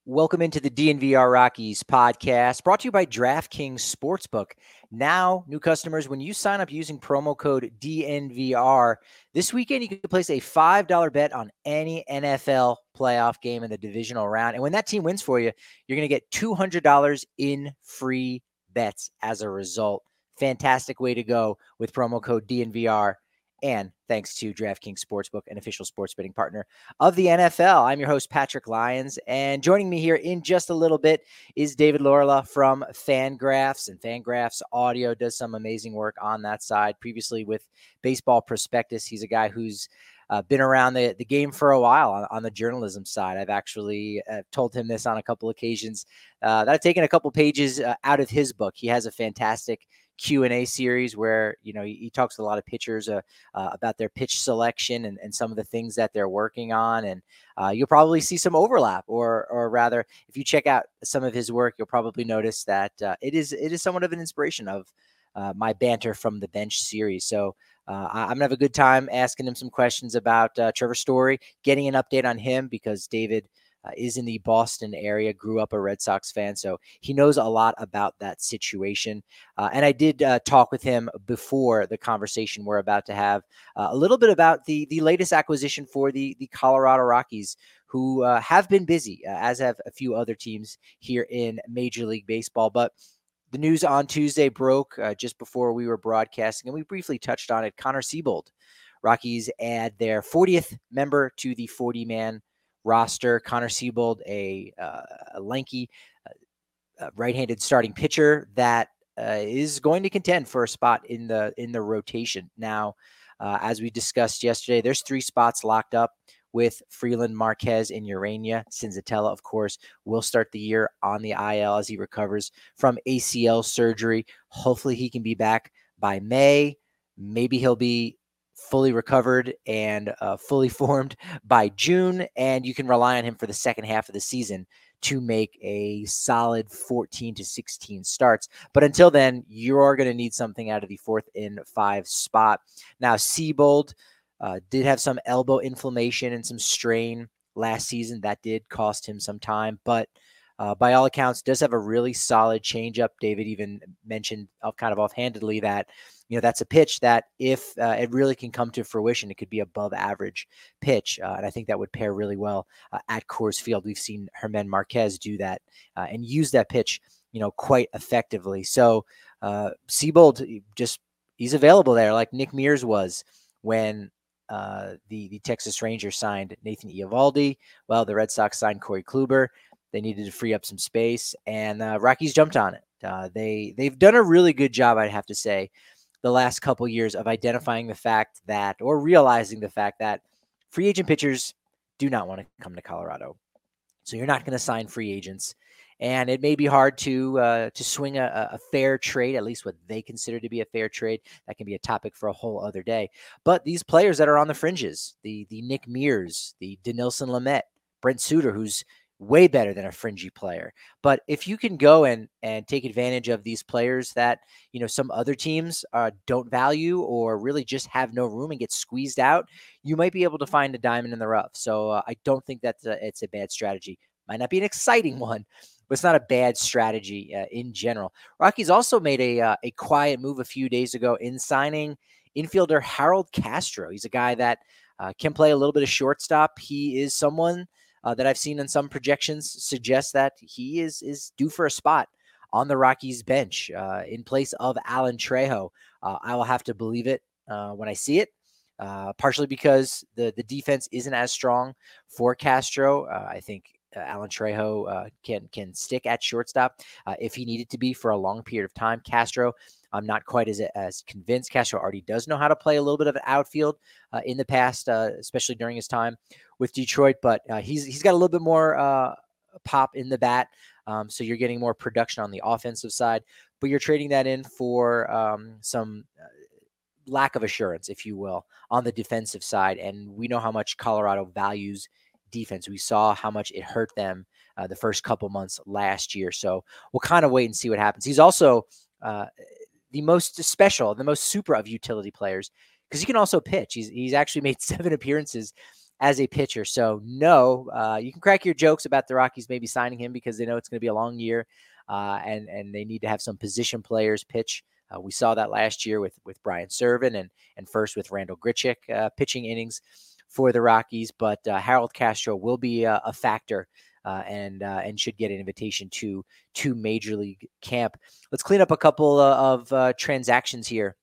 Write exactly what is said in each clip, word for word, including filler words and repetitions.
Welcome into the D N V R Rockies podcast, brought to you by DraftKings Sportsbook. Now, new customers, when you sign up using promo code D N V R, this weekend you can place a five dollar bet on any N F L playoff game in the divisional round. And when that team wins for you, you're going to get two hundred dollars in free bets as a result. Fantastic way to go with promo code D N V R. And thanks to DraftKings Sportsbook, an official sports betting partner of the N F L. I'm your host, Patrick Lyons, and joining me here in just a little bit is David Lorla from Fangraphs, and Fangraphs Audio does some amazing work on that side. Previously with Baseball Prospectus, he's a guy who's uh, been around the, the game for a while on, on the journalism side. I've actually uh, told him this on a couple occasions uh, that I've taken a couple pages uh, out of his book. He has a fantastic Q and A series where, you know, he, he talks to a lot of pitchers uh, uh, about their pitch selection and, and some of the things that they're working on. And uh, you'll probably see some overlap, or or rather, if you check out some of his work, you'll probably notice that uh, it is it is somewhat of an inspiration of uh, my Banter from the Bench series. So uh, I'm going to have a good time asking him some questions about uh, Trevor Story, getting an update on him, because David Uh, is in the Boston area, grew up a Red Sox fan, so he knows a lot about that situation. Uh, and I did uh, talk with him before the conversation we're about to have uh, a little bit about the the latest acquisition for the the Colorado Rockies, who uh, have been busy, uh, as have a few other teams here in Major League Baseball. But the news on Tuesday broke uh, just before we were broadcasting, and we briefly touched on it. Connor Seabold, Rockies add their fortieth member to the forty-man roster. Connor Seabold, a, uh, a lanky uh, right-handed starting pitcher that uh, is going to contend for a spot in the in the rotation. Now, uh, as we discussed yesterday, there's three spots locked up with Freeland, Marquez, and Urania. Senzatella, of course, will start the year on the I L as he recovers from A C L surgery. Hopefully he can be back by May. Maybe he'll be fully recovered and uh, fully formed by June, and you can rely on him for the second half of the season to make a solid fourteen to sixteen starts. But until then, you are going to need something out of the fourth and five spot. Now, Seabold uh, did have some elbow inflammation and some strain last season. That did cost him some time, but uh, by all accounts, does have a really solid changeup. David even mentioned uh, kind of offhandedly that, you know, that's a pitch that if uh, it really can come to fruition, it could be above average pitch. Uh, and I think that would pair really well uh, at Coors Field. We've seen Germán Marquez do that uh, and use that pitch, you know, quite effectively. So uh, Seabold, just, he's available there like Nick Mears was when uh, the, the Texas Rangers signed Nathan Eovaldi. Well, the Red Sox signed Corey Kluber. They needed to free up some space, and uh, Rockies jumped on it. Uh, they, they've done a really good job, I'd have to say, the last couple years of identifying the fact that, or realizing the fact that free agent pitchers do not want to come to Colorado. So you're not going to sign free agents, and it may be hard to uh, to swing a, a fair trade, at least what they consider to be a fair trade. That can be a topic for a whole other day. But these players that are on the fringes, the the Nick Mears, the Dinelson Lamet, Brent Suter, who's way better than a fringy player. But if you can go and and take advantage of these players that, you know, some other teams uh, don't value or really just have no room and get squeezed out, you might be able to find a diamond in the rough. So uh, I don't think that it's a bad strategy. Might not be an exciting one, but it's not a bad strategy uh, in general. Rockies also made a uh, a quiet move a few days ago in signing infielder Harold Castro. He's a guy that uh, can play a little bit of shortstop. He is someone Uh, that I've seen in some projections suggest that he is is due for a spot on the Rockies bench uh, in place of Alan Trejo. Uh, I will have to believe it uh, when I see it, uh, partially because the, the defense isn't as strong for Castro. Uh, I think uh, Alan Trejo uh, can, can stick at shortstop uh, if he needed to be for a long period of time. Castro, I'm not quite as as convinced. Castro already does know how to play a little bit of an outfield uh, in the past, uh, especially during his time with Detroit. But uh, he's he's got a little bit more uh, pop in the bat, um, so you're getting more production on the offensive side. But you're trading that in for um, some uh, lack of assurance, if you will, on the defensive side. And we know how much Colorado values defense. We saw how much it hurt them uh, the first couple months last year. So we'll kind of wait and see what happens. He's also uh, the most special, the most super of utility players, because he can also pitch. He's he's actually made seven appearances as a pitcher. So no, uh, you can crack your jokes about the Rockies maybe signing him because they know it's going to be a long year, uh, and and they need to have some position players pitch. Uh, we saw that last year with with Brian Serven and and first with Randall Grichuk uh, pitching innings for the Rockies. But uh, Harold Castro will be a, a factor uh, and uh, and should get an invitation to to Major League camp. Let's clean up a couple uh, of uh, transactions here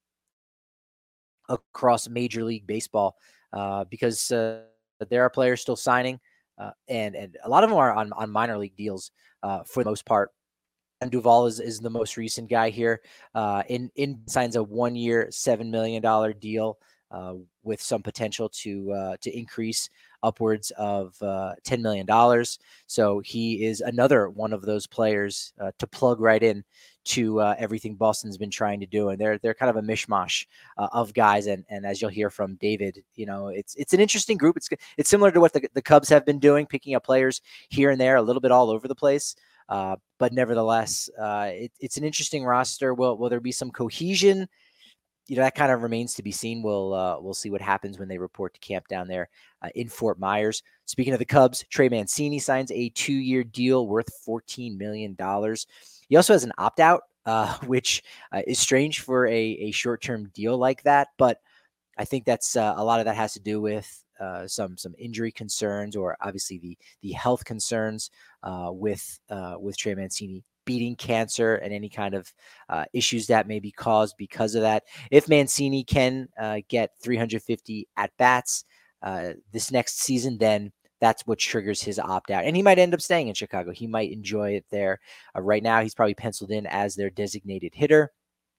across Major League Baseball uh, because uh, there are players still signing, uh, and and a lot of them are on on minor league deals uh, for the most part. And Duvall is, is the most recent guy here. Uh, in in signs a one year, seven million dollar deal uh, with some potential to uh, to increase upwards of uh, ten million dollars. So he is another one of those players uh, to plug right in to uh, everything Boston's been trying to do, and they're they're kind of a mishmash uh, of guys. And and as you'll hear from David, you know, it's it's an interesting group. It's it's similar to what the, the Cubs have been doing, picking up players here and there, a little bit all over the place. Uh, but nevertheless, uh, it, it's an interesting roster. Will will there be some cohesion? You know, that kind of remains to be seen. We'll uh, we'll see what happens when they report to camp down there uh, in Fort Myers. Speaking of the Cubs, Trey Mancini signs a two-year deal worth fourteen million dollars. He also has an opt-out, uh, which uh, is strange for a, a short-term deal like that. But I think that's uh, a lot of that has to do with uh, some some injury concerns, or obviously the the health concerns uh, with uh, with Trey Mancini beating cancer and any kind of uh, issues that may be caused because of that. If Mancini can uh, get three hundred fifty at bats uh, this next season, then that's what triggers his opt out, and he might end up staying in Chicago. He might enjoy it there. Uh, right now, he's probably penciled in as their designated hitter.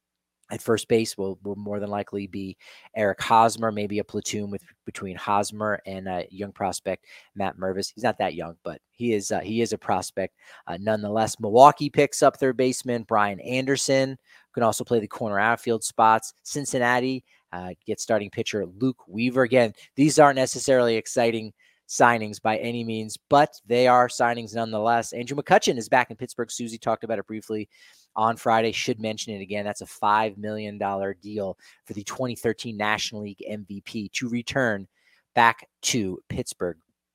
At first base will, will more than likely be Eric Hosmer, maybe a platoon with between Hosmer and a young prospect Matt Mervis. He's not that young, but he is uh, he is a prospect uh, nonetheless. Milwaukee picks up third baseman Brian Anderson, who can also play the corner outfield spots. Cincinnati uh, gets starting pitcher Luke Weaver. Again, these aren't necessarily exciting signings by any means, but they are signings nonetheless. Andrew McCutchen is back in Pittsburgh. Susie talked about it briefly on Friday. Should mention it again. That's a five million dollars deal for the twenty thirteen National League M V P to return back to Pittsburgh.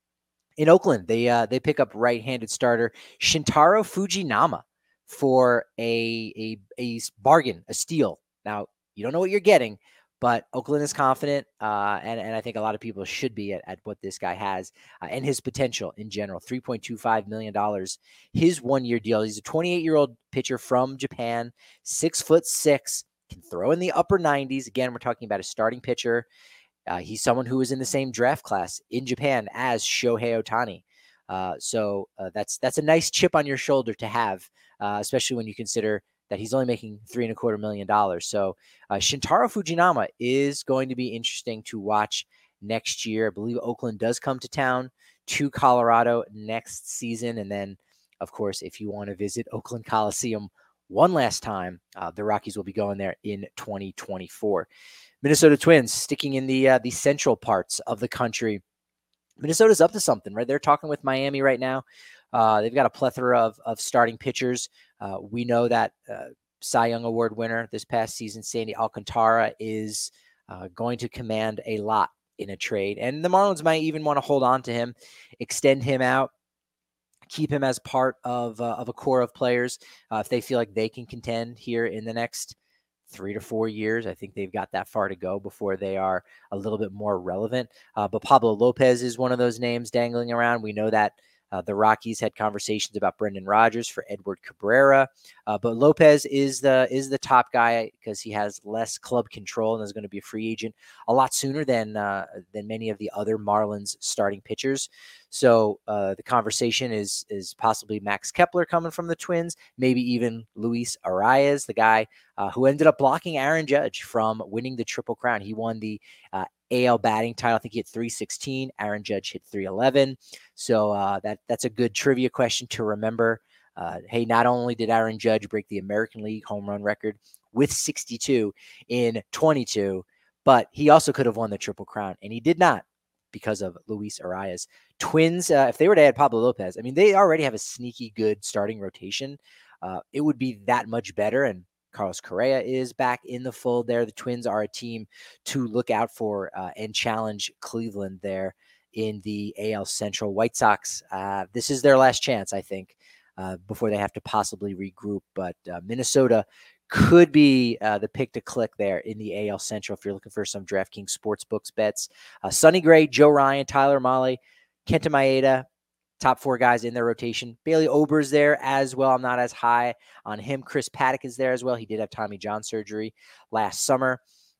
In Oakland, they uh, they pick up right-handed starter Shintaro Fujinama for a, a, a bargain, a steal. Now, you don't know what you're getting, but Oakland is confident, uh, and, and I think a lot of people should be at, at what this guy has uh, and his potential in general. three point two five million dollars, his one-year deal. He's a twenty-eight-year-old pitcher from Japan, six foot six, can throw in the upper nineties. Again, we're talking about a starting pitcher. Uh, he's someone who was in the same draft class in Japan as Shohei Ohtani. Uh, so uh, that's that's a nice chip on your shoulder to have, uh, especially when you consider that he's only making three and a quarter million dollars. So uh, Shintaro Fujinama is going to be interesting to watch next year. I believe Oakland does come to town to Colorado next season. And then, of course, if you want to visit Oakland Coliseum one last time, uh, the Rockies will be going there in twenty twenty-four. Minnesota Twins sticking in the uh, the central parts of the country. Minnesota's up to something, right? They're talking with Miami right now. Uh, they've got a plethora of, of starting pitchers. Uh, we know that uh, Cy Young Award winner this past season, Sandy Alcantara, is uh, going to command a lot in a trade. And the Marlins might even want to hold on to him, extend him out, keep him as part of, uh, of a core of players uh, if they feel like they can contend here in the next three to four years. I think they've got that far to go before they are a little bit more relevant. Uh, but Pablo Lopez is one of those names dangling around. We know that uh, the Rockies had conversations about Brendan Rodgers for Edward Cabrera, uh, but Lopez is the is the top guy because he has less club control and is going to be a free agent a lot sooner than uh, than many of the other Marlins starting pitchers. So uh, the conversation is is possibly Max Kepler coming from the Twins, maybe even Luis Arias, the guy uh, who ended up blocking Aaron Judge from winning the Triple Crown. He won the uh, A L batting title. I think he hit three sixteen. Aaron Judge hit three eleven. So uh, that that's a good trivia question to remember. Uh, hey, not only did Aaron Judge break the American League home run record with sixty-two in twenty-two, but he also could have won the Triple Crown, and he did not because of Luis Arias. Twins, uh, if they were to add Pablo Lopez, I mean, they already have a sneaky good starting rotation. Uh, it would be that much better, and Carlos Correa is back in the fold there. The Twins are a team to look out for uh, and challenge Cleveland there. in the A L Central. White Sox, uh, this is their last chance, I think, uh, before they have to possibly regroup. But uh, Minnesota could be uh, the pick to click there in the A L Central if you're looking for some DraftKings Sportsbooks bets. Uh, Sonny Gray, Joe Ryan, Tyler Mahle, Kenta Maeda, top four guys in their rotation. Bailey Ober's there as well. I'm not as high on him. Chris Paddock is there as well. He did have Tommy John surgery last summer.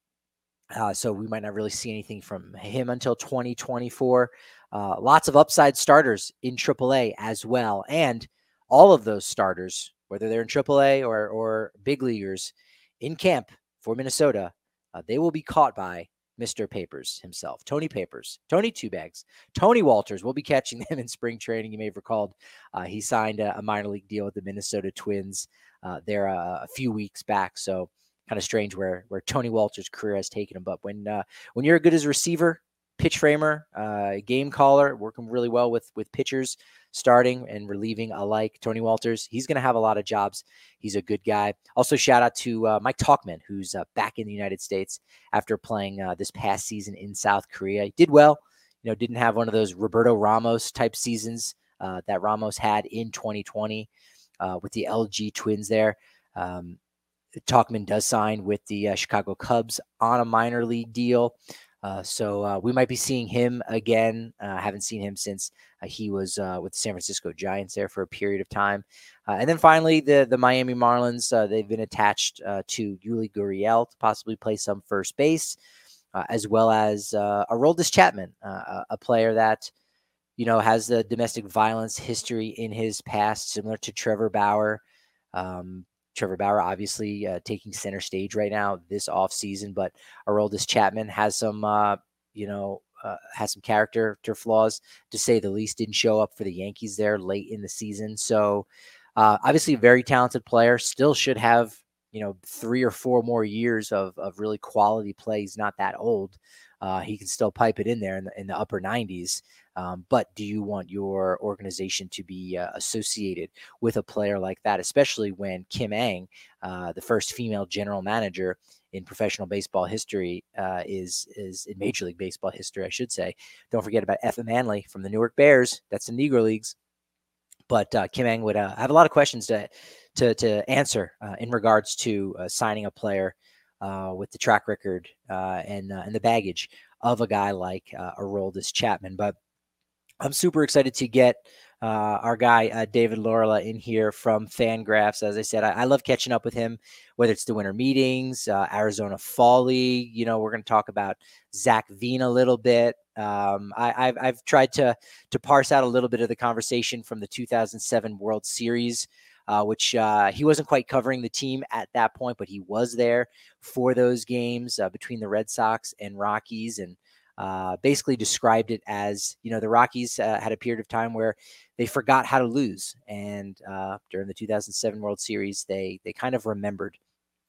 Uh, so we might not really see anything from him until twenty twenty-four. Uh, lots of upside starters in triple A as well. And all of those starters, whether they're in triple A or, or big leaguers in camp for Minnesota, uh, they will be caught by Mister Papers himself, Tony Papers, Tony Two Bags, Tony Walters. We'll be catching them in spring training. You may have recalled uh, he signed a, a minor league deal with the Minnesota Twins uh, there uh, a few weeks back. So kind of strange where where Tony Walters' career has taken him. But when uh, when you're good as a receiver, pitch framer, uh, game caller, working really well with with pitchers, starting and relieving alike, Tony Walters, he's going to have a lot of jobs. He's a good guy. Also, shout out to uh, Mike Talkman, who's uh, back in the United States after playing uh, this past season in South Korea. He did well. You know, didn't have one of those Roberto Ramos type seasons uh, that Ramos had in twenty twenty uh, with the L G Twins there. Um, Talkman does sign with the uh, Chicago Cubs on a minor league deal. Uh, so uh, we might be seeing him again. I uh, haven't seen him since uh, he was uh, with the San Francisco Giants there for a period of time. Uh, and then finally, the, the Miami Marlins, uh, they've been attached uh, to Yuli Gurriel to possibly play some first base, uh, as well as uh, Aroldis Chapman, uh, a player that, you know, has the domestic violence history in his past, similar to Trevor Bauer. Um, Trevor Bauer obviously uh, taking center stage right now this offseason, but Aroldis Chapman has some, uh, you know, uh, has some character flaws, to say the least. Didn't show up for the Yankees there late in the season. So uh, obviously a very talented player, still should have, you know, three or four more years of, of really quality play. He's not that old. Uh, he can still pipe it in there in the, in the upper nineties. Um, but do you want your organization to be uh, associated with a player like that, especially when Kim Ng, uh, the first female general manager in professional baseball history, uh, is is in Major League Baseball history, I should say. Don't forget about Effa Manley from the Newark Bears. That's the Negro Leagues. But uh, Kim Ng would uh, have a lot of questions to to, to answer uh, in regards to uh, signing a player uh, with the track record uh, and uh, and the baggage of a guy like uh, Aroldis Chapman. But I'm super excited to get uh, our guy, uh, David Laurila, in here from Fangraphs. As I said, I, I love catching up with him, whether it's the winter meetings, uh, Arizona Fall League. You know, we're going to talk about Zach Veen a little bit. Um, I, I've, I've tried to to parse out a little bit of the conversation from the two thousand seven World Series, uh, which uh, he wasn't quite covering the team at that point, but he was there for those games uh, between the Red Sox and Rockies, and Uh, basically described it as, you know, the Rockies uh, had a period of time where they forgot how to lose. And uh, during the two thousand seven World Series, they they kind of remembered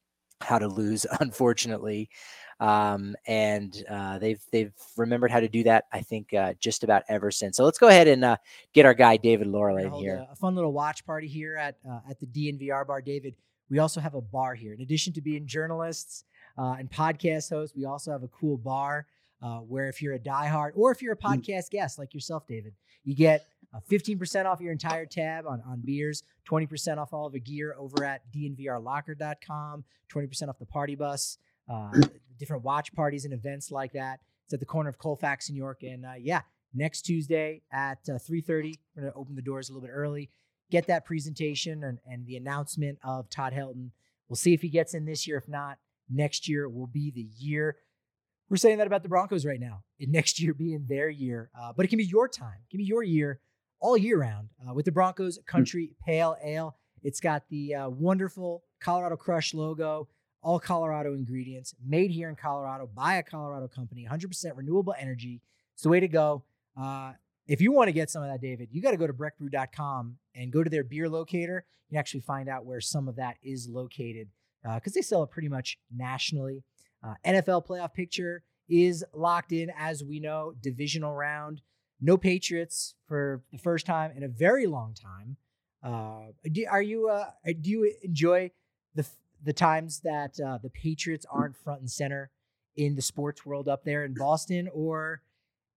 how to lose, unfortunately. Um, and uh, they've they've remembered how to do that, I think, uh, just about ever since. So let's go ahead and uh, get our guy, David Laurila, in here. A, a fun little watch party here at, uh, at the D N V R bar. David, we also have a bar here. In addition to being journalists uh, and podcast hosts, we also have a cool bar. Uh, where if you're a diehard or if you're a podcast guest like yourself, David, you get uh, fifteen percent off your entire tab on, on beers, twenty percent off all of the gear over at D N V R locker dot com, twenty percent off the party bus, uh, different watch parties and events like that. It's at the corner of Colfax, New York. And uh, yeah, next Tuesday at uh, three thirty, we're going to open the doors a little bit early, get that presentation and, and the announcement of Todd Helton. We'll see if he gets in this year. If not, next year will be the year. We're saying that about the Broncos right now, and next year being their year. Uh, but it can be your time. It can be your year all year round uh, with the Broncos Country Pale Ale. It's got the uh, wonderful Colorado Crush logo, all Colorado ingredients, made here in Colorado by a Colorado company, one hundred percent renewable energy. It's the way to go. Uh, if you want to get some of that, David, you got to go to breck brew dot com and go to their beer locator. You can actually find out where some of that is located because uh, they sell it pretty much nationally. Uh, N F L playoff picture is locked in, as we know, divisional round. No Patriots for the first time in a very long time. Uh, do, are you? Uh, do you enjoy the the times that uh, the Patriots aren't front and center in the sports world up there in Boston, or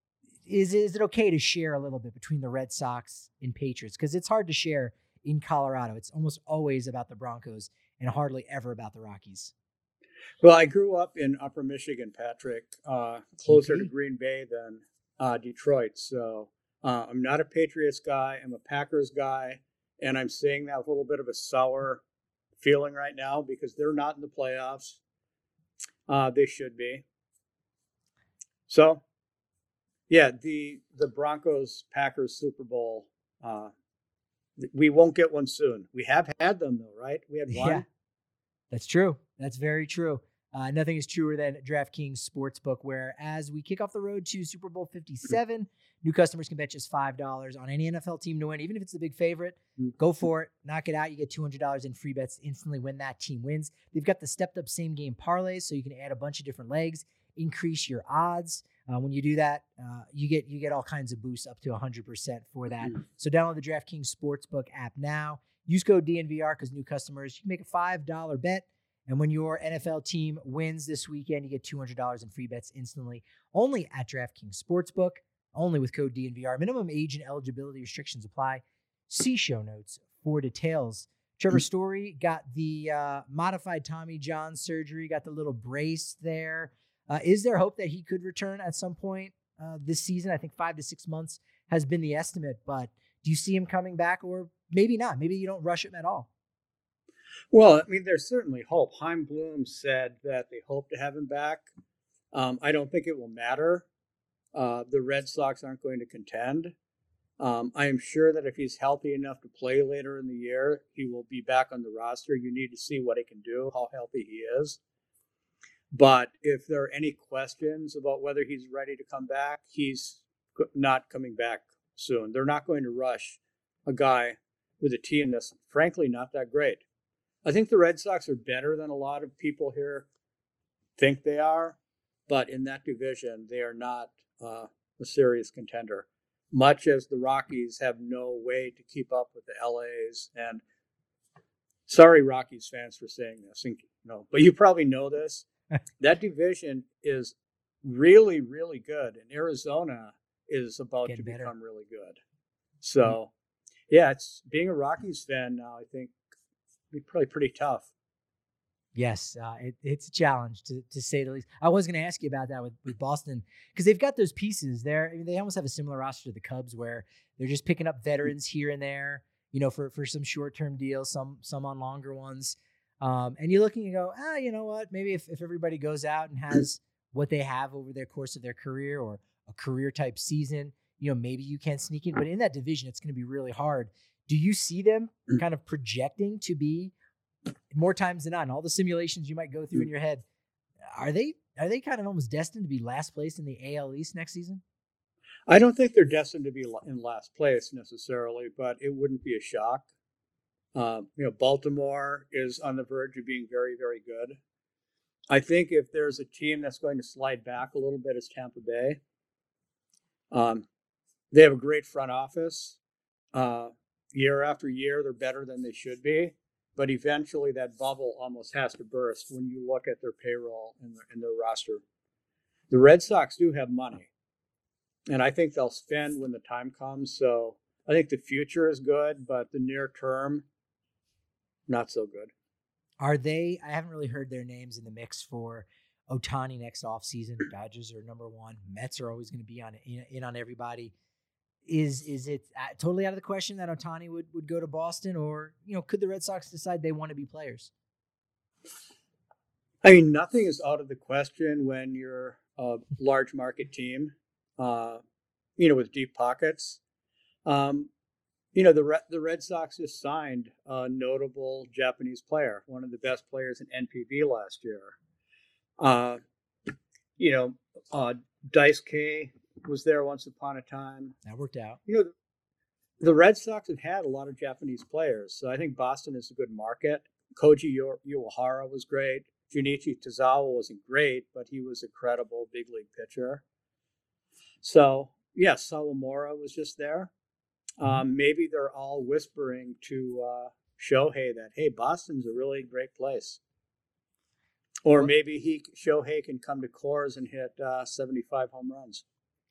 is is it okay to share a little bit between the Red Sox and Patriots? Because it's hard to share in Colorado. It's almost always about the Broncos and hardly ever about the Rockies. Well, I grew up in Upper Michigan, Patrick, uh, closer T P. to Green Bay than uh, Detroit. So uh, I'm not a Patriots guy. I'm a Packers guy. And I'm saying that with a little bit of a sour feeling right now because they're not in the playoffs. Uh, they should be. So, yeah, the the Broncos Packers Super Bowl. Uh, we won't get one soon. We have had them though, right? We had one. Yeah, that's true. That's very true. Uh, nothing is truer than DraftKings Sportsbook, where as we kick off the road to Super Bowl fifty-seven, new customers can bet just five dollars on any N F L team to win, even if it's the big favorite. Go for it. Knock it out. You get two hundred dollars in free bets instantly when that team wins. They've got the stepped-up same-game parlays, so you can add a bunch of different legs, increase your odds. Uh, when you do that, uh, you get you get all kinds of boosts up to one hundred percent for that. So download the DraftKings Sportsbook app now. Use code D N V R because new customers, you can make a five dollars bet. And when your N F L team wins this weekend, you get two hundred dollars in free bets instantly. Only at DraftKings Sportsbook, only with code D N V R. Minimum age and eligibility restrictions apply. See show notes for details. Trevor Story got the uh, modified Tommy John surgery, got the little brace there. Uh, is there hope that he could return at some point uh, this season? I think five to six months has been the estimate, but do you see him coming back or maybe not? Maybe you don't rush him at all. Well, I mean, there's certainly hope. Chaim Bloom said that they hope to have him back. Um, I don't think it will matter. Uh, the Red Sox aren't going to contend. Um, I am sure that if he's healthy enough to play later in the year, he will be back on the roster. You need to see what he can do, how healthy he is. But if there are any questions about whether he's ready to come back, he's not coming back soon. They're not going to rush a guy with a team that's frankly not that great. I think the Red Sox are better than a lot of people here think they are, but in that division, they are not uh, a serious contender, much as the Rockies have no way to keep up with the L A's. And sorry, Rockies fans, for saying this, and, you know, but you probably know this. That division is really, really good, and Arizona is about Getting to better. become really good. So, yeah, it's being a Rockies fan now, I think, be probably pretty tough. Yes, uh, it, it's a challenge to, to say the least. I was going to ask you about that with, with Boston because they've got those pieces there. I mean, they almost have a similar roster to the Cubs where they're just picking up veterans here and there, you know, for, for some short-term deals, some some on longer ones. Um, and you're looking and go, ah, you know what? Maybe if, if everybody goes out and has what they have over their course of their career or a career-type season, you know, maybe you can sneak in. But in that division, it's going to be really hard. Do you see them kind of projecting to be more times than not, and all the simulations you might go through in your head, are they are they kind of almost destined to be last place in the A L East next season? I don't think they're destined to be in last place necessarily, but it wouldn't be a shock. Um, you know, Baltimore is on the verge of being very, very good. I think if there's a team that's going to slide back a little bit, it's Tampa Bay. Um, they have a great front office. Uh, year after year, they're better than they should be. But eventually that bubble almost has to burst when you look at their payroll and their, and their roster. The Red Sox do have money, and I think they'll spend when the time comes. So I think the future is good, but the near term, not so good. Are they, I haven't really heard their names in the mix for Ohtani next offseason. Dodgers are number one. Mets are always going to be on in, in on everybody. Is is it totally out of the question that Ohtani would, would go to Boston, or you know, could the Red Sox decide they want to be players? I mean, nothing is out of the question when you're a large market team, uh, you know, with deep pockets. Um, you know, the Re- the Red Sox just signed a notable Japanese player, one of the best players in N P B last year. Uh, you know, uh, Daisuke was there once upon a time. That worked out. You know, the, the Red Sox have had a lot of Japanese players, so I think Boston is a good market. Koji Uehara was great. Junichi Tozawa wasn't great, but he was a credible big league pitcher. So, yes, Sawamura was just there. Um, maybe they're all whispering to uh, Shohei that, hey, Boston's a really great place. Or maybe he Shohei can come to Coors and hit uh, seventy-five home runs.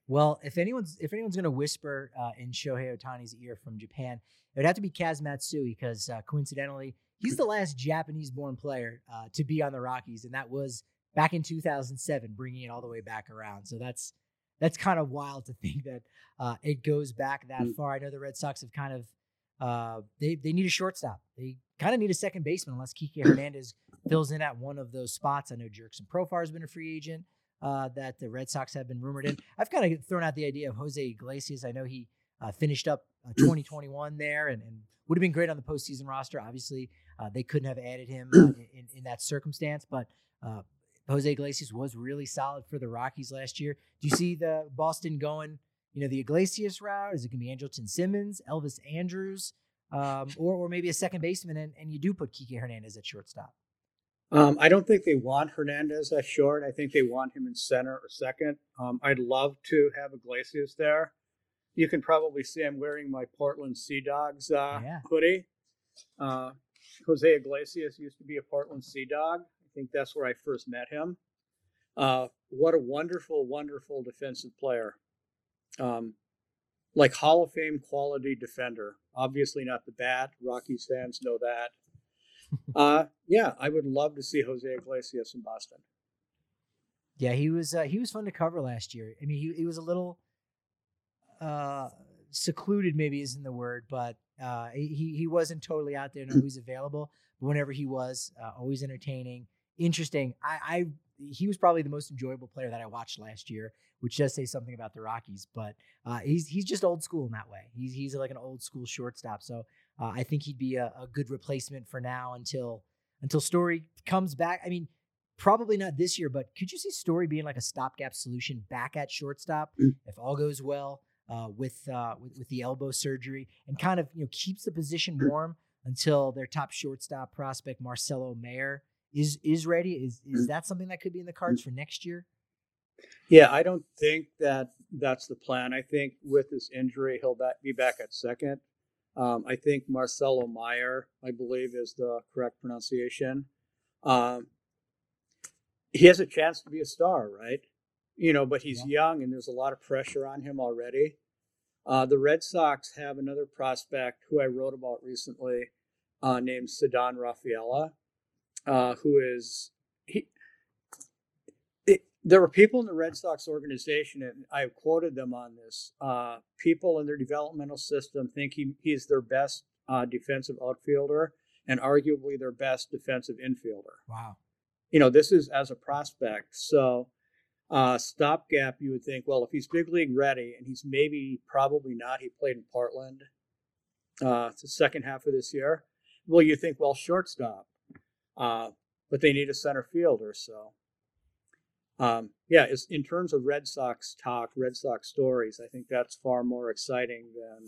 Well, if anyone's if anyone's going to whisper uh, in Shohei Ohtani's ear from Japan, it would have to be Kaz Matsui because uh, coincidentally, he's the last Japanese-born player uh, to be on the Rockies, and that was back in two thousand seven, bringing it all the way back around. So that's that's kind of wild to think that uh, it goes back that Mm. far. I know the Red Sox have kind of uh, they they need a shortstop. They kind of need a second baseman unless Kike Hernandez fills in at one of those spots. I know Jerkson Profar has been a free agent. Uh, that the Red Sox have been rumored in. I've kind of thrown out the idea of Jose Iglesias. I know he uh, finished up uh, twenty twenty-one there and, and would have been great on the postseason roster. Obviously, uh, they couldn't have added him uh, in, in that circumstance, but uh, Jose Iglesias was really solid for the Rockies last year. Do you see the Boston going, you know, the Iglesias route? Is it going to be Andrelton Simmons, Elvis Andrews, um, or, or maybe a second baseman, and, and you do put Kike Hernandez at shortstop? Um, I don't think they want Hernandez at short. I think they want him in center or second. Um, I'd love to have Iglesias there. You can probably see I'm wearing my Portland Sea Dogs uh, Yeah. hoodie. Uh, Jose Iglesias used to be a Portland Sea Dog. I think that's where I first met him. Uh, what a wonderful, wonderful defensive player. Um, like Hall of Fame quality defender. Obviously not the bat. Rockies fans know that. Uh, yeah, I would love to see Jose Iglesias in Boston. Yeah, he was uh, he was fun to cover last year. I mean, he he was a little uh, secluded, maybe isn't the word, but uh, he he wasn't totally out there and always available. But whenever he was, uh, always entertaining, interesting. I, I he was probably the most enjoyable player that I watched last year, which does say something about the Rockies. But uh, he's he's just old school in that way. He's he's like an old school shortstop. So uh, I think he'd be a, a good replacement for now until until Story comes back. I mean, probably not this year, but could you see Story being like a stopgap solution back at shortstop Mm. if all goes well uh, with, uh, with with the elbow surgery and kind of you know keeps the position warm until their top shortstop prospect Marcelo Mayer is is ready? Is is that something that could be in the cards for next year? Yeah, I don't think that that's the plan. I think with this injury, he'll back, be back at second. Um, I think Marcelo Meyer, I believe, is the correct pronunciation. Um, he has a chance to be a star, right? You know, but he's Yeah. young and there's a lot of pressure on him already. Uh, the Red Sox have another prospect who I wrote about recently uh, named Ceddanne Rafaela, uh, who is he. It, there were people in the Red Sox organization, and I quoted them on this. Uh, people in their developmental system think he, he's their best uh, defensive outfielder and arguably their best defensive infielder. Wow. You know, this is as a prospect. So, uh, stopgap, you would think, well, if he's big league ready, and he's maybe probably not, he played in Portland uh, the second half of this year. Well, you think, well, shortstop, uh, but they need a center fielder. So, um, yeah, it's, in terms of Red Sox talk, Red Sox stories, I think that's far more exciting than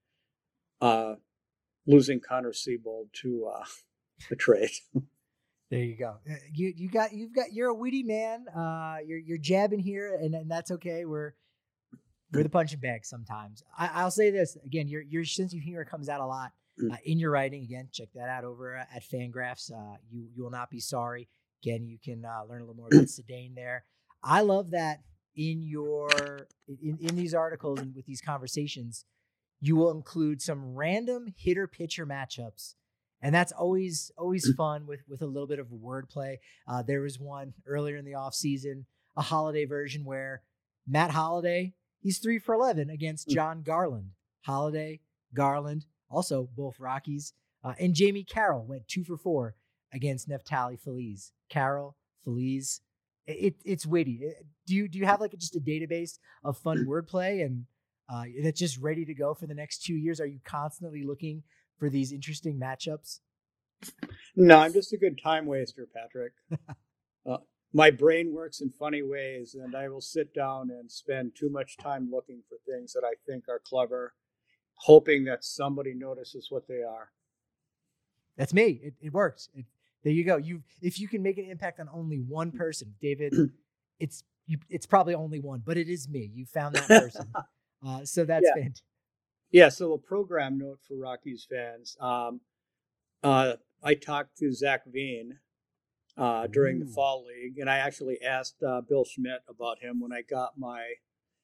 uh, losing Connor Siebold to uh, the trade. There you go. Uh, You you got you've got you're a witty man. Uh, you're you're jabbing here, and, and that's okay. We're we're the punching bag sometimes. I, I'll say this again. Your your sense of humor comes out a lot uh, in your writing. Again, check that out over at Fangraphs. Uh, you you will not be sorry. Again, you can uh, learn a little more about Ceddanne there. I love that in your in, in these articles and with these conversations, you will include some random hitter pitcher matchups. And that's always always fun with, with a little bit of wordplay. Uh, there was one earlier in the offseason, a holiday version where Matt Holliday, he's three for eleven against John Garland. Holliday, Garland, also both Rockies. Uh, and Jamie Carroll went two for four against Neftali Feliz. Carroll, Feliz. It, it, it's witty. Do you do you have like just a database of fun wordplay and uh, that's just ready to go for the next two years? Are you constantly looking for these interesting matchups? No, I'm just a good time waster, Patrick. uh, my brain works in funny ways, and I will sit down and spend too much time looking for things that I think are clever, hoping that somebody notices what they are. That's me. It, it works. It, there you go. You if you can make an impact on only one person, David, it's you, it's probably only one, but it is me. You found that person. Uh, so that's Yeah. fantastic. Yeah, so a program note for Rockies fans. Um, uh, I talked to Zach Veen uh, during Ooh. the Fall League, and I actually asked uh, Bill Schmidt about him when I got my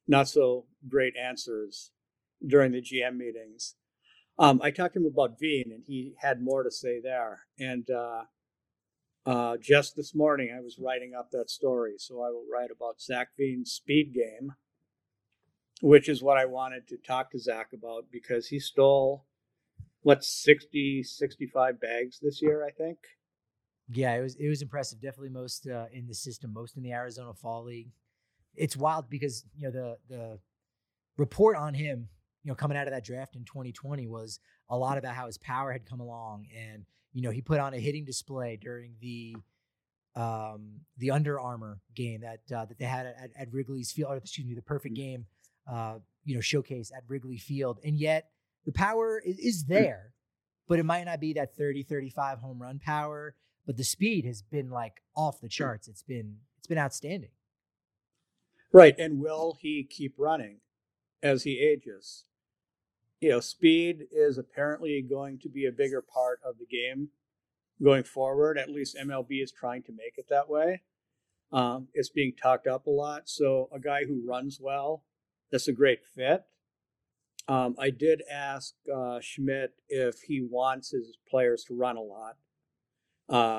not so great answers during the G M meetings. Um, I talked to him about Veen, and he had more to say there. And uh, uh, just this morning, I was writing up that story, so I will write about Zach Veen's speed game, which is what I wanted to talk to Zach about, because he stole, what, sixty, sixty-five bags this year, I think. Yeah, it was it was impressive. Definitely most uh, in the system, most in the Arizona Fall League. It's wild because, you know, the the report on him, you know, coming out of that draft in twenty twenty was a lot about how his power had come along, and you know, he put on a hitting display during the um, the Under Armour game that uh, that they had at, at Wrigley's Field, or excuse me, the Perfect Game, uh, you know, showcase at Wrigley Field, and yet the power is, is there, but it might not be that thirty, thirty-five home run power, but the speed has been like off the charts. It's been it's been outstanding. Right, and will he keep running as he ages? You know, speed is apparently going to be a bigger part of the game going forward. At least M L B is trying to make it that way. Um, it's being talked up a lot. So a guy who runs well, that's a great fit. Um, I did ask uh, Schmidt if he wants his players to run a lot. Uh,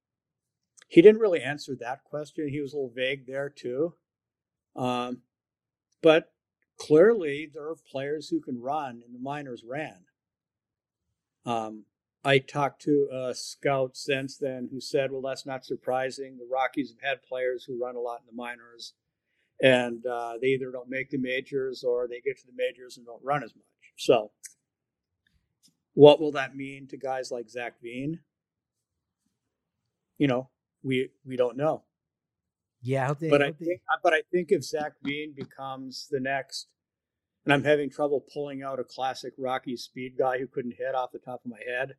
he didn't really answer that question. He was a little vague there too. Um, but clearly there are players who can run, and the minors ran. Um, I talked to a scout since then who said, well, that's not surprising. The Rockies have had players who run a lot in the minors, and uh, they either don't make the majors or they get to the majors and don't run as much. So what will that mean to guys like Zach Veen? You know, we we don't know. Yeah, I hope they. But I I hope they, think, but I think if Zach Veen becomes the next, and I'm having trouble pulling out a classic Rockies speed guy who couldn't hit off the top of my head.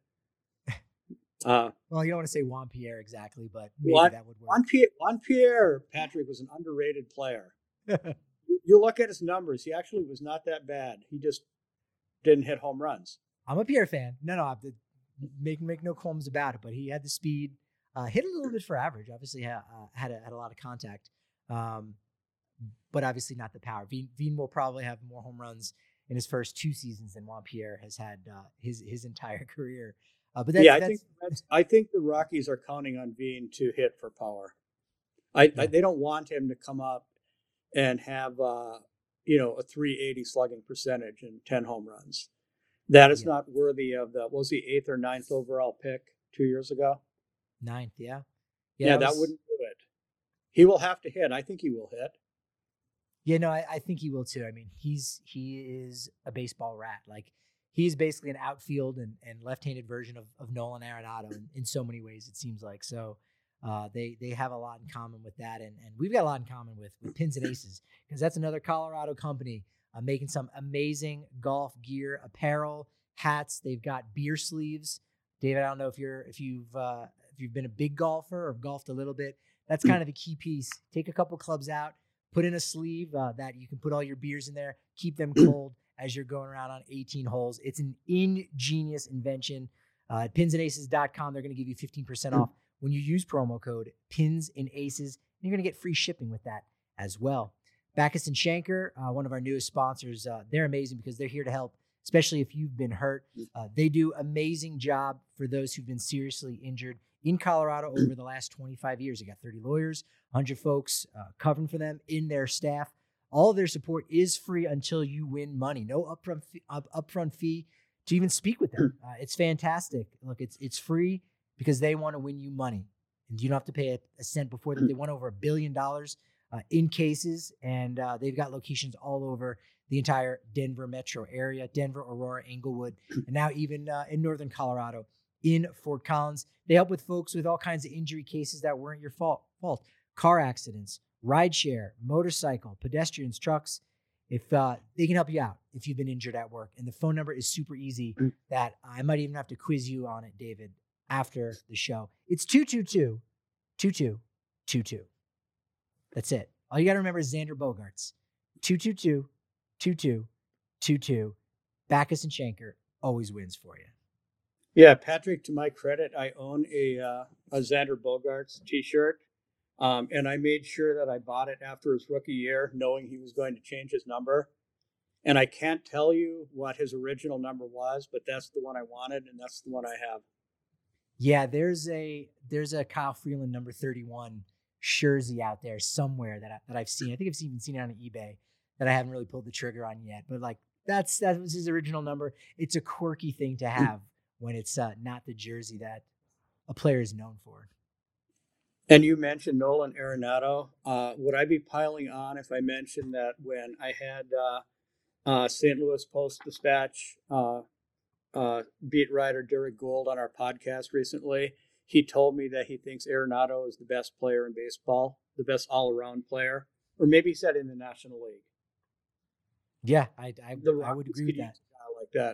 Uh, well, you don't want to say Juan Pierre exactly, but maybe Juan, that would work. Juan Pierre, Juan Pierre, Patrick, was an underrated player. you, you look at his numbers; he actually was not that bad. He just didn't hit home runs. I'm a Pierre fan. No, no, make make no qualms about it. But he had the speed. Uh, hit a little bit for average. Obviously, ha, uh, had a, had a lot of contact, um, but obviously not the power. Veen, Veen will probably have more home runs in his first two seasons than Juan Pierre has had uh, his his entire career. Uh, but that's, yeah, I that's, think that's, I think the Rockies are counting on Veen to hit for power. I, yeah. I they don't want him to come up and have uh, you know a three eighty slugging percentage and ten home runs. That is yeah. not worthy of the. What was the eighth or ninth overall pick two years ago? Ninth, yeah. Yeah, yeah that, was, that wouldn't do it. He will have to hit. I think he will hit. Yeah, no, I, I think he will too. I mean, he's he is a baseball rat. Like, he's basically an outfield and, and left-handed version of, of Nolan Arenado in, in so many ways, it seems like. So uh, they they have a lot in common with that. And, and we've got a lot in common with, with Pins and Aces, because that's another Colorado company uh, making some amazing golf gear, apparel, hats. They've got beer sleeves. David, I don't know if you're if you've uh, if you've been a big golfer or golfed a little bit. That's kind of the key piece. Take a couple clubs out, put in a sleeve uh, that you can put all your beers in there, keep them cold as you're going around on eighteen holes. It's an ingenious invention. Uh, at pins and aces dot com, they're going to give you fifteen percent off when you use promo code Pins and Aces. And you're going to get free shipping with that as well. Backus and Schenker, uh, one of our newest sponsors, uh, they're amazing because they're here to help, especially if you've been hurt. Uh, they do amazing job for those who've been seriously injured in Colorado over the last twenty-five years. They got thirty lawyers, one hundred folks uh, covering for them in their staff. All of their support is free until you win money. No upfront fee, up, upfront fee to even speak with them. Uh, it's fantastic. Look, it's it's free because they want to win you money, and you don't have to pay a, a cent before that. They won over a billion dollars uh, in cases, and uh, they've got locations all over the entire Denver metro area: Denver, Aurora, Englewood, and now even uh, in northern Colorado in Fort Collins. They help with folks with all kinds of injury cases that weren't your fault. Fault. Car accidents, rideshare, motorcycle, pedestrians, trucks. If uh, they can help you out if you've been injured at work. And the phone number is super easy that I might even have to quiz you on it, David, after the show. It's two two two, two two two two. That's it. All you got to remember is Xander Bogaerts. two two two, two two two two. Backus and Schenker always wins for you. Yeah, Patrick, to my credit, I own a uh, a Xander Bogaerts t-shirt. Um, and I made sure that I bought it after his rookie year, knowing he was going to change his number. And I can't tell you what his original number was, but that's the one I wanted, and that's the one I have. Yeah, there's a there's a Kyle Freeland number thirty-one jersey out there somewhere that I, that I've seen. I think I've even seen it on eBay that I haven't really pulled the trigger on yet. But like that's that was his original number. It's a quirky thing to have when it's uh, not the jersey that a player is known for. And you mentioned Nolan Arenado. Uh, would I be piling on if I mentioned that when I had uh, uh, Saint Louis Post-Dispatch uh, uh, beat writer Derek Gould on our podcast recently, he told me that he thinks Arenado is the best player in baseball, the best all-around player, or maybe he said in the National League. Yeah, I I, The I would agree with that. Like that.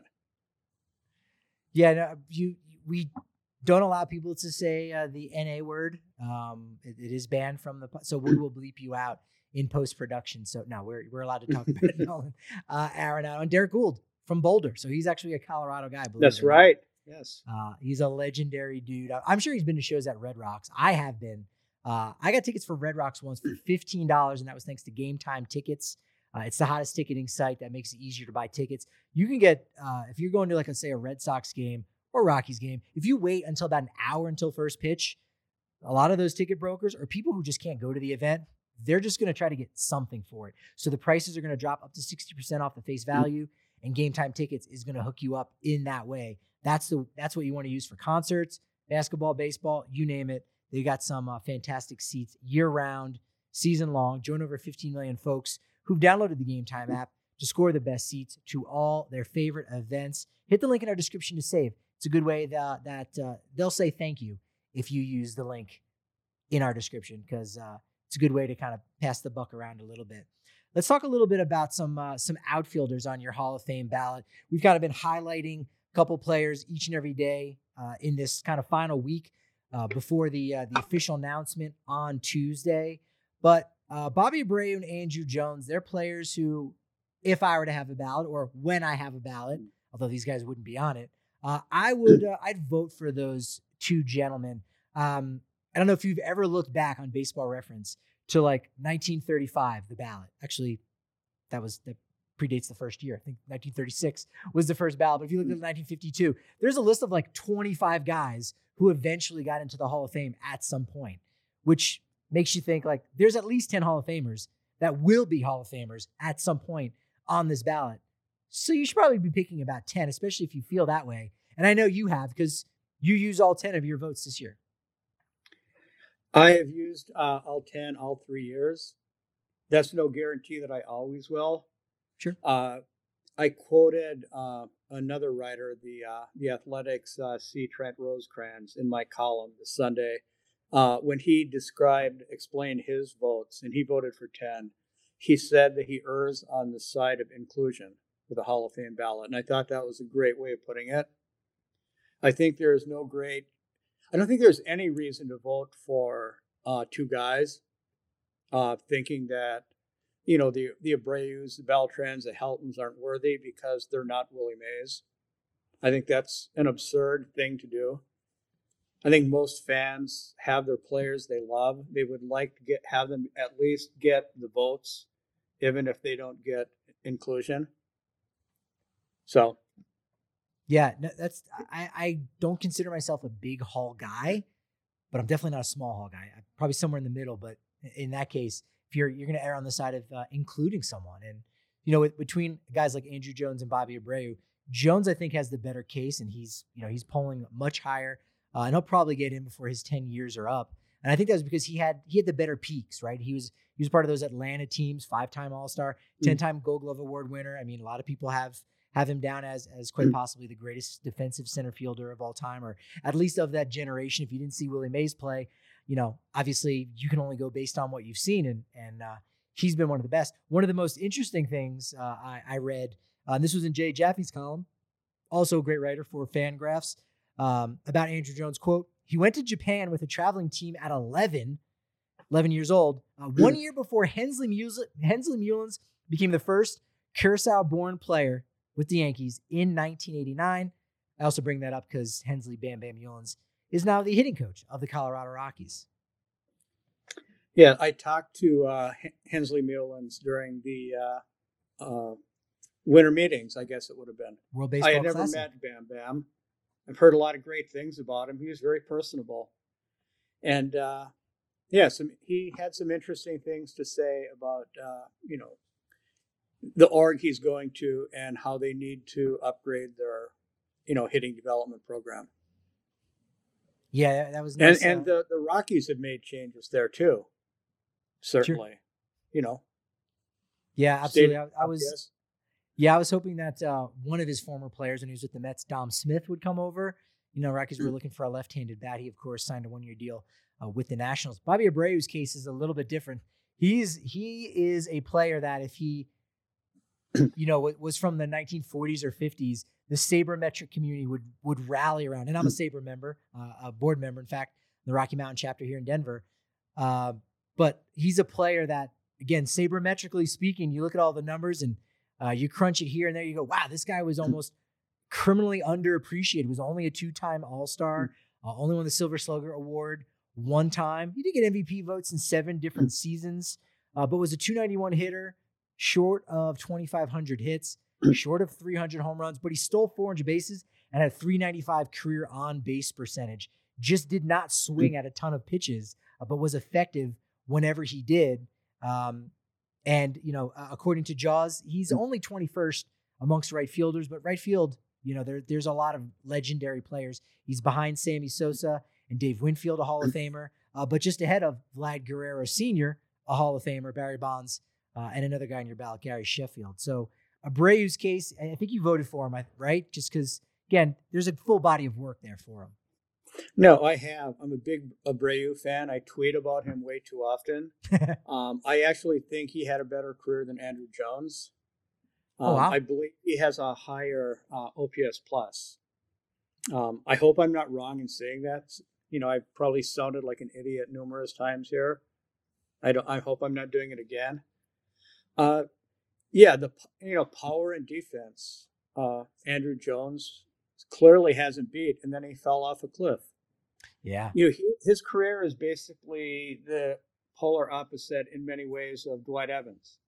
Yeah, no, you we don't allow people to say uh, the N A word. Um, it, it is banned from the so we will bleep you out in post production. So no, we're we're allowed to talk about Nolan uh, Arenado and Derek Gould from Boulder. So he's actually a Colorado guy. That's right. Yes. Uh, he's a legendary dude. I'm sure he's been to shows at Red Rocks. I have been. Uh, I got tickets for Red Rocks once for fifteen dollars, and that was thanks to Game Time Tickets. Uh, it's the hottest ticketing site that makes it easier to buy tickets. You can get, uh, if you're going to like, let's say a Red Sox game or Rockies game, if you wait until about an hour until first pitch, a lot of those ticket brokers or people who just can't go to the event, they're just going to try to get something for it. So the prices are going to drop up to sixty percent off the face value, and Game Time Tickets is going to hook you up in that way. That's the that's what you want to use for concerts, basketball, baseball, you name it. They got some uh, fantastic seats year-round, season-long, join over fifteen million folks who've downloaded the Game Time app to score the best seats to all their favorite events. Hit the link in our description to save. It's a good way that, that uh, they'll say thank you if you use the link in our description, because uh, it's a good way to kind of pass the buck around a little bit. Let's talk a little bit about some uh, some outfielders on your Hall of Fame ballot. We've kind of been highlighting a couple players each and every day uh, in this kind of final week uh, before the uh, the official announcement on Tuesday. But uh, Bobby Abreu and Andrew Jones, they're players who, if I were to have a ballot, or when I have a ballot, although these guys wouldn't be on it, uh, I would uh, I'd vote for those two gentlemen. Um, I don't know if you've ever looked back on Baseball Reference to like nineteen thirty-five, the ballot. Actually, that was that predates the first year. I think nineteen thirty-six was the first ballot. But if you look at nineteen fifty-two, there's a list of like twenty-five guys who eventually got into the Hall of Fame at some point, which makes you think like there's at least ten Hall of Famers that will be Hall of Famers at some point on this ballot. So you should probably be picking about ten, especially if you feel that way. And I know you have, because you use all ten of your votes this year. I have used uh, all ten, all three years. That's no guarantee that I always will. Sure. Uh, I quoted uh, another writer, the uh, the Athletics' uh, C. Trent Rosecrans, in my column this Sunday, uh, when he described, explained his votes, and he voted for ten. He said that he errs on the side of inclusion for the Hall of Fame ballot, and I thought that was a great way of putting it. I think there is no great, I don't think there's any reason to vote for uh, two guys, uh, thinking that, you know, the the Abreu's, the Beltrans, the Heltons aren't worthy because they're not Willie Mays. I think that's an absurd thing to do. I think most fans have their players they love. They would like to get have them at least get the votes, even if they don't get inclusion. So, yeah, no, that's I, I don't consider myself a big Hall guy, but I'm definitely not a small Hall guy. I'm probably somewhere in the middle. But in that case, if you're you're going to err on the side of uh, including someone, and you know, with, between guys like Andrew Jones and Bobby Abreu, Jones I think has the better case, and he's you know he's polling much higher. Uh, and he'll probably get in before his ten years are up. And I think that was because he had he had the better peaks, right? He was he was part of those Atlanta teams, five-time All-Star, ten-time Gold Glove Award winner. I mean, a lot of people have have him down as as quite possibly the greatest defensive center fielder of all time, or at least of that generation. If you didn't see Willie Mays play, you know, obviously you can only go based on what you've seen, and and uh, he's been one of the best. One of the most interesting things uh, I, I read, uh, and this was in Jay Jaffe's column, also a great writer for Fangraphs. Um, about Andrew Jones, quote, he went to Japan with a traveling team at eleven, eleven years old, uh, one year before Hensley, Mule- Hensley Mullins became the first Curacao-born player with the Yankees in nineteen eighty-nine. I also bring that up because Hensley Bam Bam Mullins is now the hitting coach of the Colorado Rockies. Yeah, I talked to uh, Hensley Mullins during the uh, uh, winter meetings, I guess it would have been. World I Baseball had never Classic. met Bam Bam. I've heard a lot of great things about him. He was very personable. And uh, yeah, some, he had some interesting things to say about, uh, you know, the org he's going to and how they need to upgrade their, you know, hitting development program. Yeah, that was nice. And, and uh, the, the Rockies have made changes there too. Certainly, Sure. you know. Yeah, absolutely. Stadium, I, I was, yes. yeah, I was hoping that uh, one of his former players, when he was with the Mets, Dom Smith, would come over. You know, Rockies were looking for a left-handed bat. He, of course, signed a one-year deal uh, with the Nationals. Bobby Abreu's case is a little bit different. He's he is a player that if he, you know, was from the nineteen forties or fifties, the sabermetric community would would rally around. And I'm a Saber member, uh, a board member, in fact, the Rocky Mountain chapter here in Denver. Uh, but he's a player that, again, sabermetrically speaking, you look at all the numbers and uh, you crunch it here and there. You go, wow, this guy was almost criminally underappreciated. He was only a two-time All-Star, uh, only won the Silver Slugger Award one time. He did get M V P votes in seven different seasons, uh, but was a two ninety-one hitter, short of twenty-five hundred hits, short of three hundred home runs, but he stole four hundred bases and had three ninety-five career on-base percentage. Just did not swing at a ton of pitches, uh, but was effective whenever he did. Um, and, you know, uh, according to Jaws, he's only twenty-first amongst right fielders, but right field, you know, there, there's a lot of legendary players. He's behind Sammy Sosa and Dave Winfield, a Hall of Famer, uh, but just ahead of Vlad Guerrero Senior, a Hall of Famer, Barry Bonds, uh, and another guy in your ballot, Gary Sheffield. So Abreu's case, I think you voted for him, right? Just because, again, there's a full body of work there for him. No, I have. I'm a big Abreu fan. I tweet about him way too often. um, I actually think he had a better career than Andrew Jones. Um, oh, wow. I believe he has a higher uh, O P S plus. Um, I hope I'm not wrong in saying that. You know, I've probably sounded like an idiot numerous times here. I don't. I hope I'm not doing it again. Uh, yeah, the you know power and defense. Uh, Andrew Jones clearly hasn't beat, and then he fell off a cliff. Yeah. You know, he, his career is basically the polar opposite in many ways of Dwight Evans,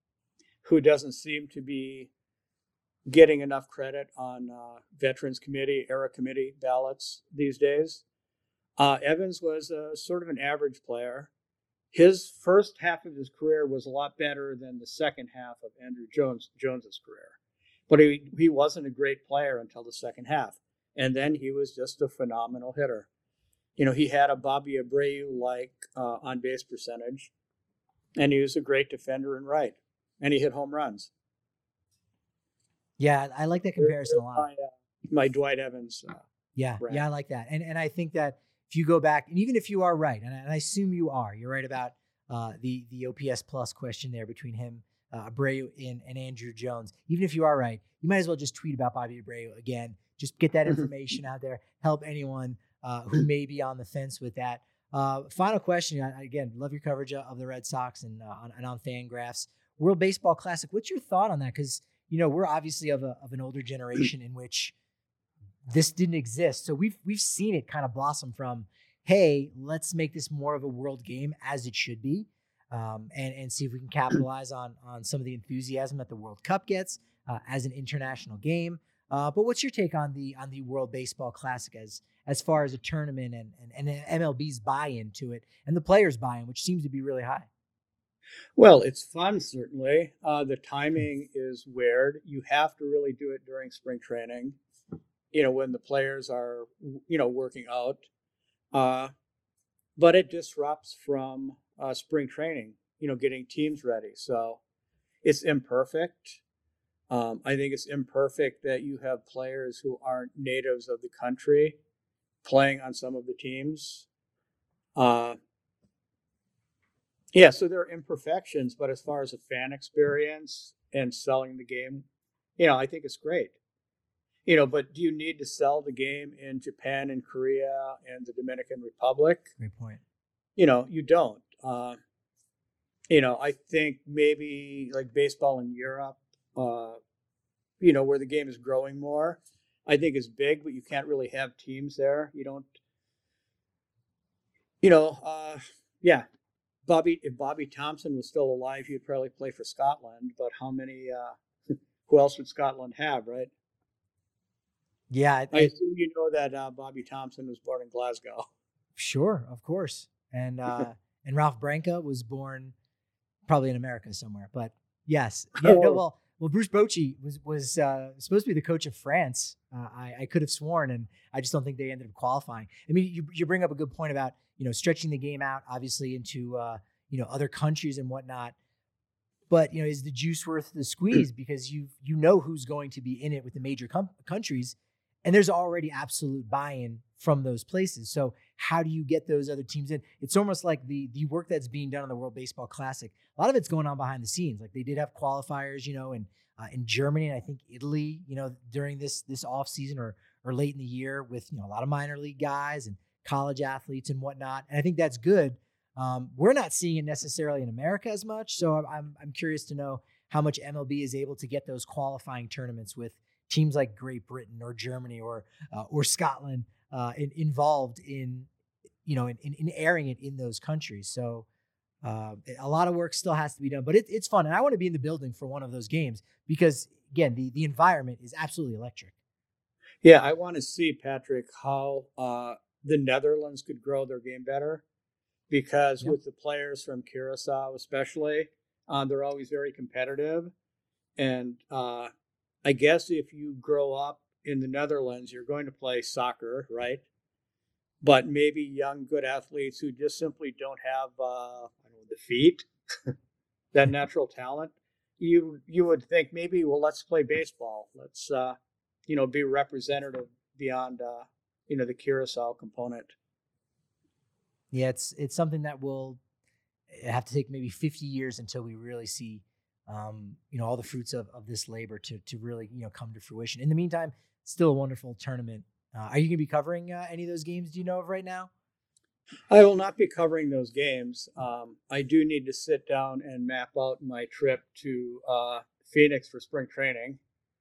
who doesn't seem to be getting enough credit on uh, Veterans Committee, Era Committee ballots these days. Uh, Evans was a, sort of an average player. His first half of his career was a lot better than the second half of Andrew Jones Jones's career. But he, he wasn't a great player until the second half. And then he was just a phenomenal hitter. You know, he had a Bobby Abreu-like uh, on-base percentage, and he was a great defender in right. And he hit home runs. Yeah, I like that comparison a lot. My, uh, my Dwight Evans. Uh, yeah, brand. yeah, I like that. And and I think that if you go back, and even if you are right, and I, and I assume you are, you're right about uh, the, the O P S plus question there between him, uh, Abreu, and, and Andrew Jones. Even if you are right, you might as well just tweet about Bobby Abreu again. Just get that information out there. Help anyone uh, who may be on the fence with that. Uh, final question. I, again, love your coverage of the Red Sox and, uh, on, and on Fangraphs. World Baseball Classic. What's your thought on that? Because, you know, we're obviously of a of an older generation in which this didn't exist. So we've we've seen it kind of blossom from, hey, let's make this more of a world game as it should be, um, and and see if we can capitalize on on some of the enthusiasm that the World Cup gets uh, as an international game. Uh, but what's your take on the on the World Baseball Classic as as far as a tournament and and, and M L B's buy-in to it and the players' buy-in, which seems to be really high? Well, it's fun, certainly. Uh, the timing is weird. You have to really do it during spring training, you know, when the players are, you know, working out. Uh, but it disrupts from uh, spring training, you know, getting teams ready. So it's imperfect. Um, I think it's imperfect that you have players who aren't natives of the country playing on some of the teams. Uh, Yeah, so there are imperfections, but as far as a fan experience and selling the game, you know, I think it's great. You know, but do you need to sell the game in Japan and Korea and the Dominican Republic? Great point. You know, you don't. Uh, you know, I think maybe like baseball in Europe, uh, you know, where the game is growing more, I think is big, but you can't really have teams there. You don't, you know, uh, yeah. Bobby, if Bobby Thompson was still alive, he'd probably play for Scotland. But how many? Uh, who else would Scotland have, right? Yeah, I, I assume you know that uh, Bobby Thompson was born in Glasgow. Sure, of course. And uh, and Ralph Branca was born probably in America somewhere. But yes, yeah. No, well, well, Bruce Bochy was was uh, supposed to be the coach of France. Uh, I, I could have sworn, and I just don't think they ended up qualifying. I mean, you you bring up a good point about you know stretching the game out, obviously into uh, you know other countries and whatnot. But you know, is the juice worth the squeeze? Because you you know who's going to be in it with the major com- countries. And there's already absolute buy-in from those places. So how do you get those other teams in? It's almost like the the work that's being done on the World Baseball Classic. A lot of it's going on behind the scenes. Like they did have qualifiers, you know, in uh, in Germany and I think Italy, you know, during this this off season or or late in the year with you know a lot of minor league guys and college athletes and whatnot. And I think that's good. Um, we're not seeing it necessarily in America as much. So I'm I'm, I'm curious to know how much M L B is able to get those qualifying tournaments with teams like Great Britain or Germany or uh, or Scotland uh, in, involved in, you know, in, in, in airing it in those countries. So uh, a lot of work still has to be done, but it, it's fun. And I want to be in the building for one of those games because, again, the, the environment is absolutely electric. Yeah, I want to see, Patrick, how uh, the Netherlands could grow their game better because yep. with the players from Curacao especially, uh, they're always very competitive. And uh I guess if you grow up in the Netherlands, you're going to play soccer, right? But maybe young, good athletes who just simply don't have uh, I don't know, the feet, that natural talent, you you would think maybe, well, let's play baseball. Let's, uh, you know, be representative beyond, uh, you know, the Curacao component. Yeah, it's it's something that will have to take maybe fifty years until we really see Um, you know, all the fruits of, of this labor to to really, you know, come to fruition. In the meantime, still a wonderful tournament. Uh, are you going to be covering uh, any of those games? Do you know of right now? I will not be covering those games. Um, I do need to sit down and map out my trip to uh, Phoenix for spring training.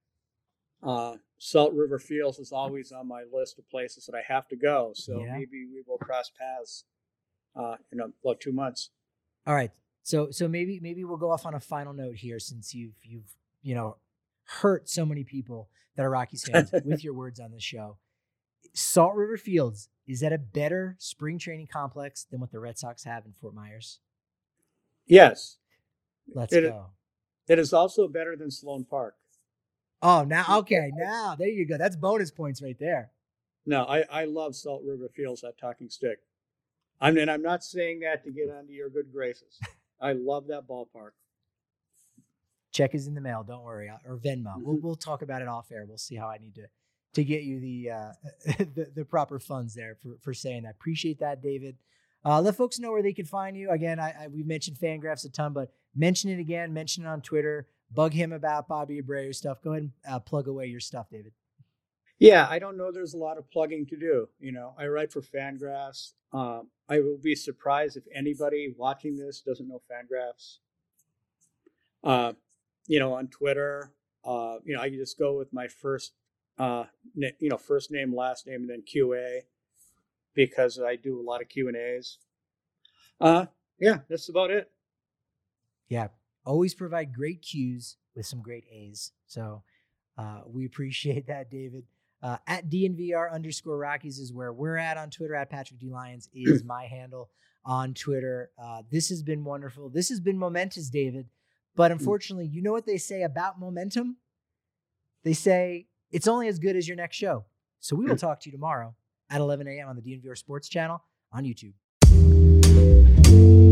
Uh, Salt River Fields is always on my list of places that I have to go. So yeah. maybe we will cross paths uh, in about two months. All right. So so maybe maybe we'll go off on a final note here since you've you've you know hurt so many people that are Rockies fans with your words on this show. Salt River Fields, is that a better spring training complex than what the Red Sox have in Fort Myers? Yes. Let's it, go. It is also better than Sloan Park. Oh, now okay, now there you go. That's bonus points right there. No, I, I love Salt River Fields at Talking Stick. I mean, I'm not saying that to get onto your good graces. I love that ballpark. Check is in the mail. Don't worry, or Venmo. Mm-hmm. We'll we'll talk about it off air. We'll see how I need to to get you the uh, the, the proper funds there for for saying that. Appreciate that, David. Uh, let folks know where they can find you. Again, I, I we mentioned Fangraphs a ton, but mention it again. Mention it on Twitter. Bug him about Bobby Abreu stuff. Go ahead and uh, plug away your stuff, David. Yeah, I don't know. There's a lot of plugging to do. You know, I write for Fangraphs. Um, I will be surprised if anybody watching this doesn't know Fangraphs. Uh, you know, on Twitter, uh, you know, I can just go with my first, uh, na- you know, first name, last name, and then Q A, because I do a lot of Q and A's. Uh, yeah, that's about it. Yeah, always provide great Q's with some great A's. So uh, we appreciate that, David. Uh, at D N V R underscore Rockies is where we're at on Twitter. At Patrick D. Lyons is my handle on Twitter. Uh, this has been wonderful. This has been momentous, David. But unfortunately, you know what they say about momentum? They say it's only as good as your next show. So we will talk to you tomorrow at eleven a.m. on the D N V R Sports Channel on YouTube.